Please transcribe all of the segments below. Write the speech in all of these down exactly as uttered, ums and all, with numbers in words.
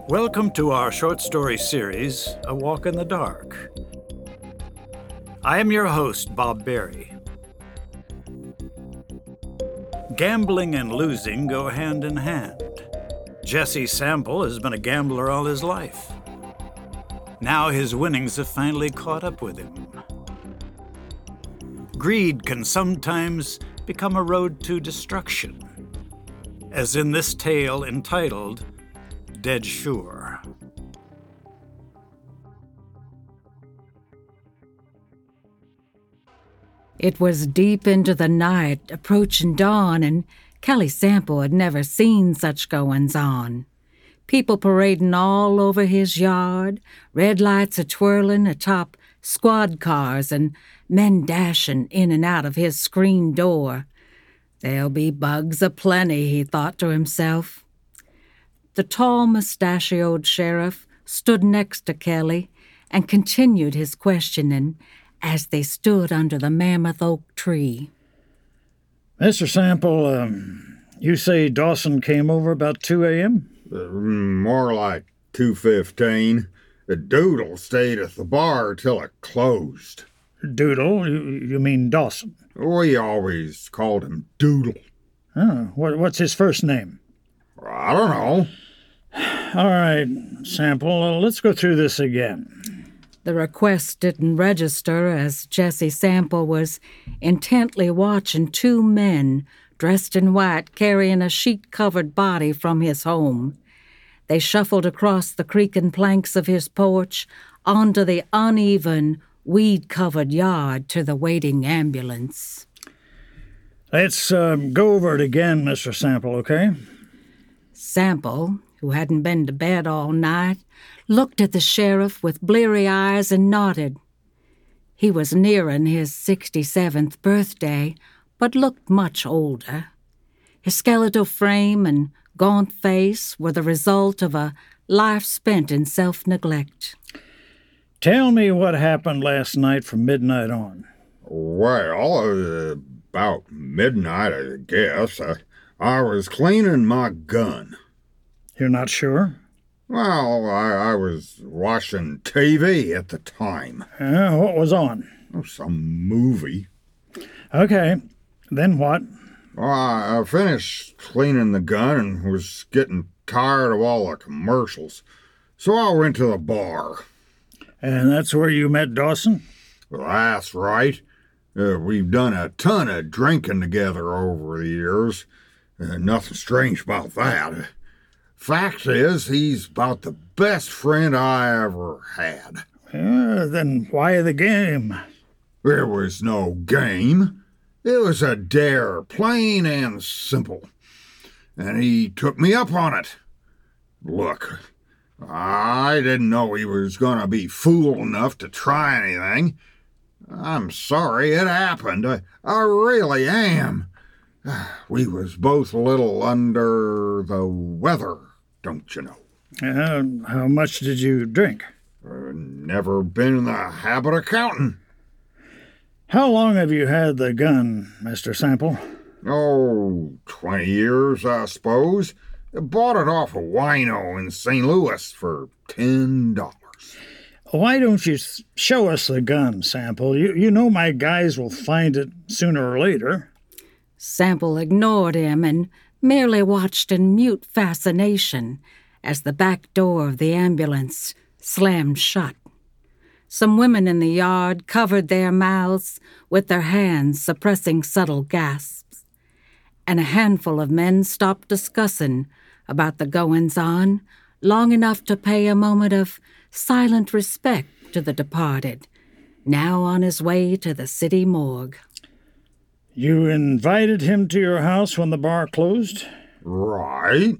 Welcome to our short story series, A Walk in the Dark. I am your host, Bob Berry. Gambling and losing go hand in hand. Jesse Sample has been a gambler all his life. Now his winnings have finally caught up with him. Greed can sometimes become a road to destruction, as in this tale entitled Dead Sure. It was deep into the night, approaching dawn, and Kelly Sample had never seen such goings-on. People parading all over his yard, red lights a-twirling atop squad cars, and men dashing in and out of his screen door. There'll be bugs aplenty, he thought to himself. The tall, mustachioed sheriff stood next to Kelly and continued his questioning as they stood under the mammoth oak tree. Mister Sample, um, you say Dawson came over about two a.m.? Uh, more like two fifteen. The Doodle stayed at the bar till it closed. Doodle? You, you mean Dawson? We always called him Doodle. Oh, what, what's his first name? I don't know. All right, Sample, uh, let's go through this again. The request didn't register as Jesse Sample was intently watching two men dressed in white carrying a sheet-covered body from his home. They shuffled across the creaking planks of his porch onto the uneven, weed-covered yard to the waiting ambulance. Let's uh, go over it again, Mister Sample, okay? Sample, who hadn't been to bed all night, looked at the sheriff with bleary eyes and nodded. He was nearing his sixty-seventh birthday, but looked much older. His skeletal frame and gaunt face were the result of a life spent in self-neglect. Tell me what happened last night from midnight on. Well, uh, about midnight, I guess. I, I was cleaning my gun. You're not sure? Well, I, I was watching T V at the time. Uh, what was on? Oh, some movie. Okay, then what? Well, I, I finished cleaning the gun and was getting tired of all the commercials, so I went to the bar. And that's where you met Dawson? Well, that's right. Uh, we've done a ton of drinking together over the years. Uh, nothing strange about that. Fact is, he's about the best friend I ever had. Uh, then why the game? There was no game. It was a dare, plain and simple. And he took me up on it. Look, I didn't know he was going to be fool enough to try anything. I'm sorry it happened. I, I really am. We was both a little under the weather, don't you know? Uh, how much did you drink? Uh, never been in the habit of counting. How long have you had the gun, Mister Sample? Oh, twenty years, I suppose. I bought it off a wino in Saint Louis for ten dollars. Why don't you show us the gun, Sample? You, you know my guys will find it sooner or later. Sample ignored him and merely watched in mute fascination as the back door of the ambulance slammed shut. Some women in the yard covered their mouths with their hands, suppressing subtle gasps. And a handful of men stopped discussing about the goings-on long enough to pay a moment of silent respect to the departed, now on his way to the city morgue. You invited him to your house when the bar closed? Right.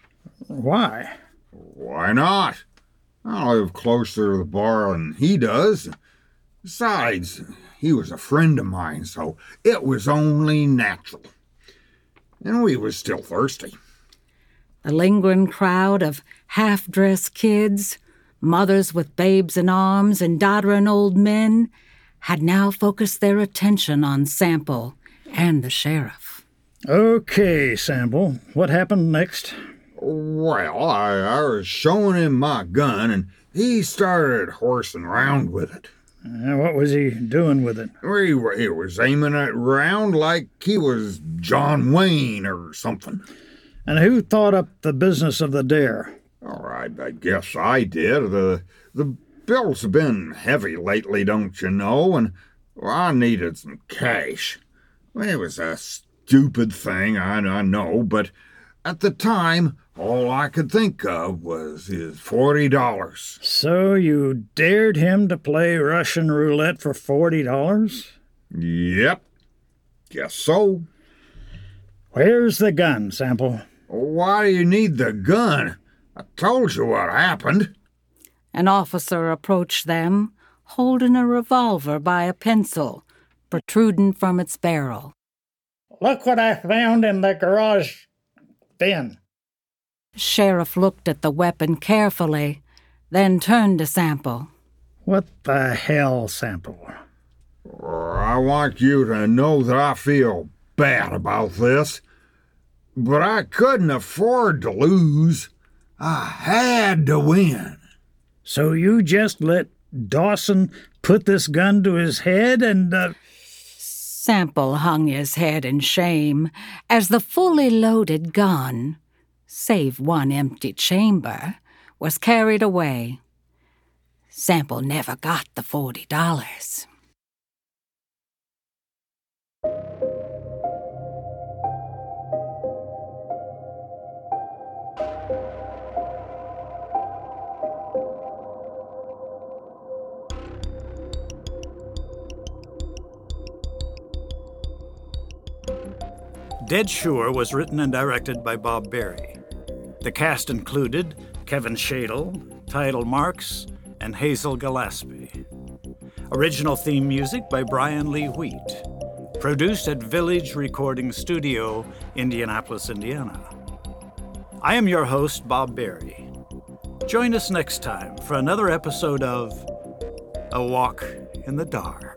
Why? Why not? I live closer to the bar than he does. Besides, he was a friend of mine, so it was only natural. And we was still thirsty. The lingering crowd of half-dressed kids, mothers with babes in arms and doddering old men, had now focused their attention on Sample and the sheriff. Okay, Sample. What happened next? Well, I, I was showing him my gun, and he started horsing around with it. Uh, what was he doing with it? He, he was aiming it round like he was John Wayne or something. And who thought up the business of the dare? All right, I guess I did. The, the bills have been heavy lately, don't you know, and well, I needed some cash. Well, it was a stupid thing, I, I know, but at the time, all I could think of was his forty dollars. So you dared him to play Russian roulette for forty dollars? Yep. Guess so. Where's the gun, Sample? Why do you need the gun? I told you what happened. An officer approached them, holding a revolver by a pencil, protruding from its barrel. Look what I found in the garage bin. The sheriff looked at the weapon carefully, then turned to Sample. What the hell, Sample? I want you to know that I feel bad about this, but I couldn't afford to lose. I had to win. So you just let Dawson put this gun to his head and, uh... Sample hung his head in shame as the fully loaded gun, save one empty chamber, was carried away. Sample never got the forty dollars. Dead Sure was written and directed by Bob Berry. The cast included Kevin Shadle, Tidal Marks, and Hazel Gillespie. Original theme music by Brian Lee Wheat. Produced at Village Recording Studio, Indianapolis, Indiana. I am your host, Bob Berry. Join us next time for another episode of A Walk in the Dark.